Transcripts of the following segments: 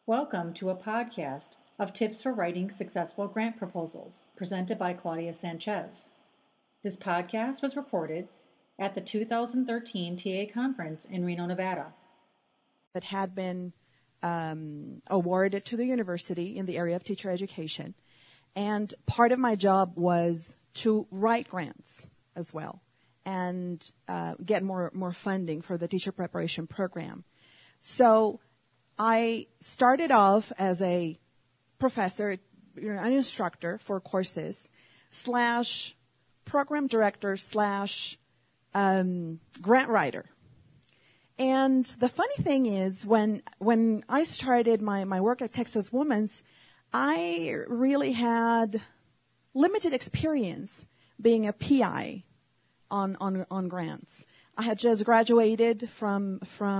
Welcome to a podcast of tips for writing successful grant proposals presented by Claudia Sanchez. This podcast was recorded at the 2013 TA Conference in Reno, Nevada. That had been awarded to the university in the area of teacher education. And part of my job was to write grants as well and get more funding for the teacher preparation program. So I started off as a professor, an instructor for courses, / program director / grant writer. And the funny thing is, when I started my work at Texas Women's, I really had limited experience being a PI on grants. I had just graduated from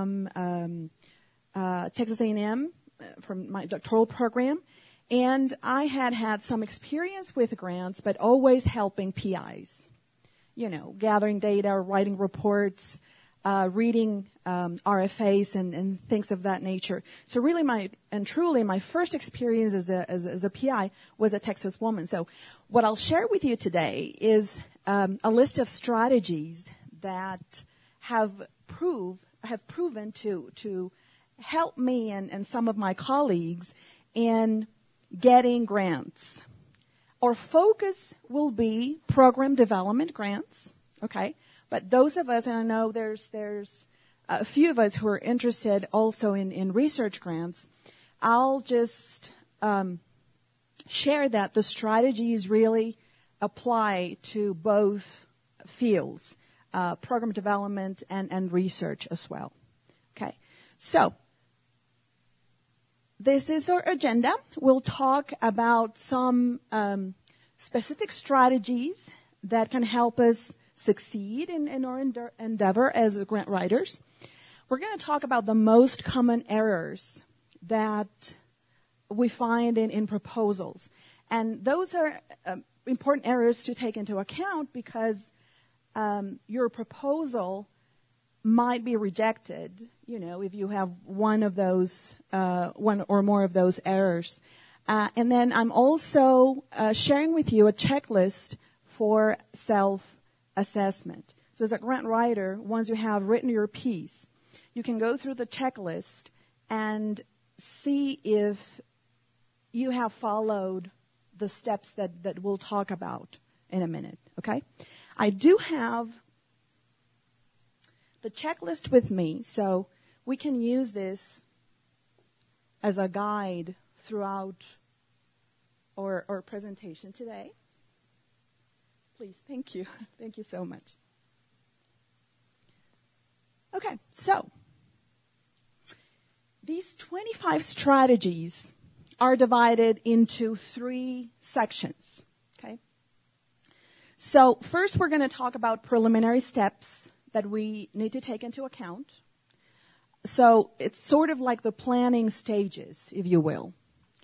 Texas A&M from my doctoral program, and I had some experience with grants, but always helping PIs. Gathering data, writing reports, reading RFAs and things of that nature. So really my first experience as a PI was at Texas Woman. So what I'll share with you today is a list of strategies that have proven to help me and some of my colleagues in getting grants. Our focus will be program development grants, okay? But those of us, and I know there's a few of us who are interested also in research grants, I'll just share that the strategies really apply to both fields, program development and research as well. Okay, so this is our agenda. We'll talk about some specific strategies that can help us succeed in our endeavor as grant writers. We're going to talk about the most common errors that we find in proposals. And those are important errors to take into account because your proposal might be rejected, if you have one or more of those errors. And then I'm also sharing with you a checklist for self-assessment. So as a grant writer, once you have written your piece, you can go through the checklist and see if you have followed the steps that we'll talk about in a minute, okay? I do have the checklist with me, so we can use this as a guide throughout our presentation today. Please, thank you. Thank you so much. Okay, so these 25 strategies are divided into 3 sections, okay? So first we're going to talk about preliminary steps that we need to take into account. So it's sort of like the planning stages, if you will.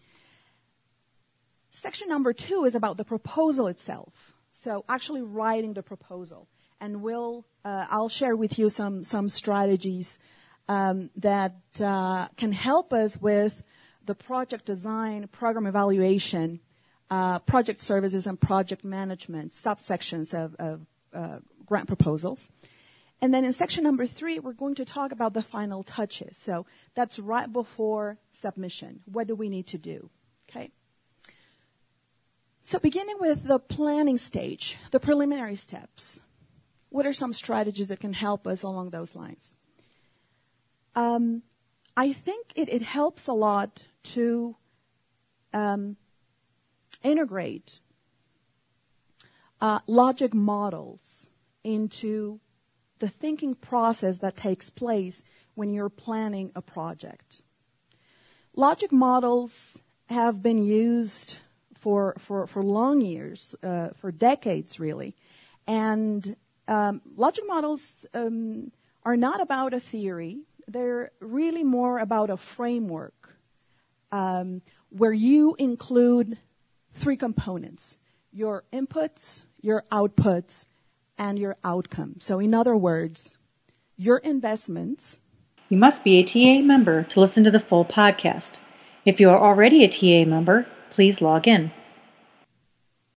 Section number 2 is about the proposal itself. So actually writing the proposal. And I'll share with you some strategies that can help us with the project design, program evaluation, project services, and project management subsections of grant proposals. And then in section number 3, we're going to talk about the final touches. So that's right before submission. What do we need to do? Okay. So beginning with the planning stage, the preliminary steps, what are some strategies that can help us along those lines? I think it helps a lot to integrate logic models into the thinking process that takes place when you're planning a project. Logic models have been used for long years, for decades really. And logic models are not about a theory. They're really more about a framework where you include 3 components: your inputs, your outputs, and your outcomes. So in other words, your investments. You must be a TA member to listen to the full podcast. If you are already a TA member, please log in.